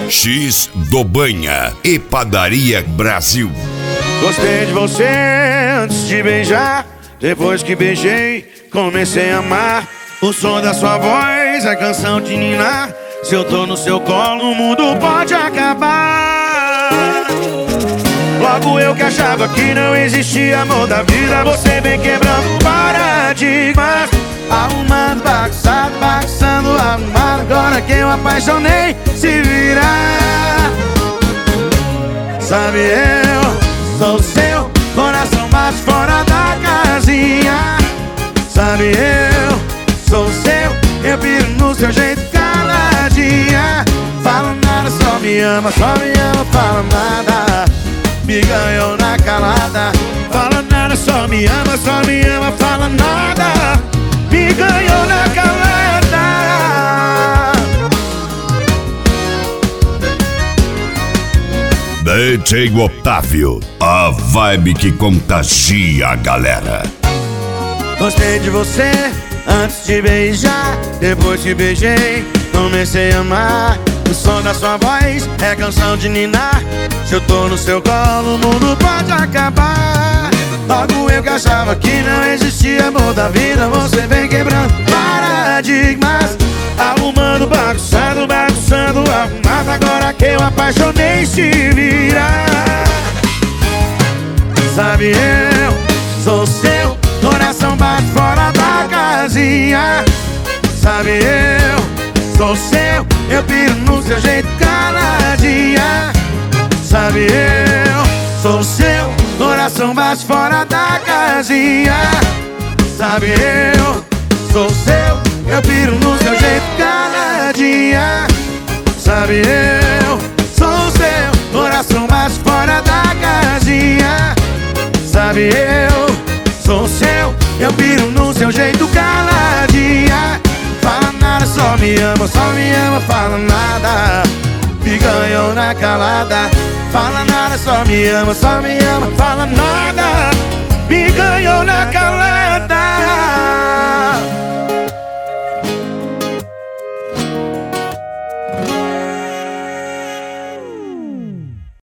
X do Banha e Padaria Brasil. Gostei de você antes de beijar. Depois que beijei, comecei a amar. O som da sua voz é canção de ninar. Se eu tô no seu colo, o mundo pode acabar. Logo eu que achava que não existia amor da vida, você vem quebrando paradigmas. Arrumando, bagunçado, bagunçando, arrumado. Agora que eu apaixonei, se virar. Sabe, eu sou seu, coração bate fora da casinha. Sabe, eu sou seu, eu piro no seu jeito caladinha. Fala nada, só me ama, fala nada. Me ganhou na calada. Fala nada, só me ama, fala nada. Me ganhou na calada. DJ Otávio, a vibe que contagia a galera. Gostei de você antes de beijar. Depois que beijei, comecei a amar. O som da sua voz é canção de ninar. Se eu tô no seu colo, o mundo pode acabar. Logo eu que achava que não existia amor da vida, você vem quebrando paradigmas. Arrumando, bagunçando, bagunçando, arrumado. Agora que eu apaixonei, se virar. Sabe, eu sou seu, coração bate fora da casinha. Sabe, eu sou seu, eu piro no seu jeito caladinha. Sabe, eu sou seu, coração bate fora da casinha. Sabe, eu sou seu, eu piro no seu jeito caladinha. Sabe, eu sou seu, coração bate fora da casinha. Sabe, eu sou seu, eu piro no seu jeito caladinha. Fala nada, só me ama, fala nada. Me ganhou na calada. Fala nada, só me ama, fala nada. Me ganhou na calada.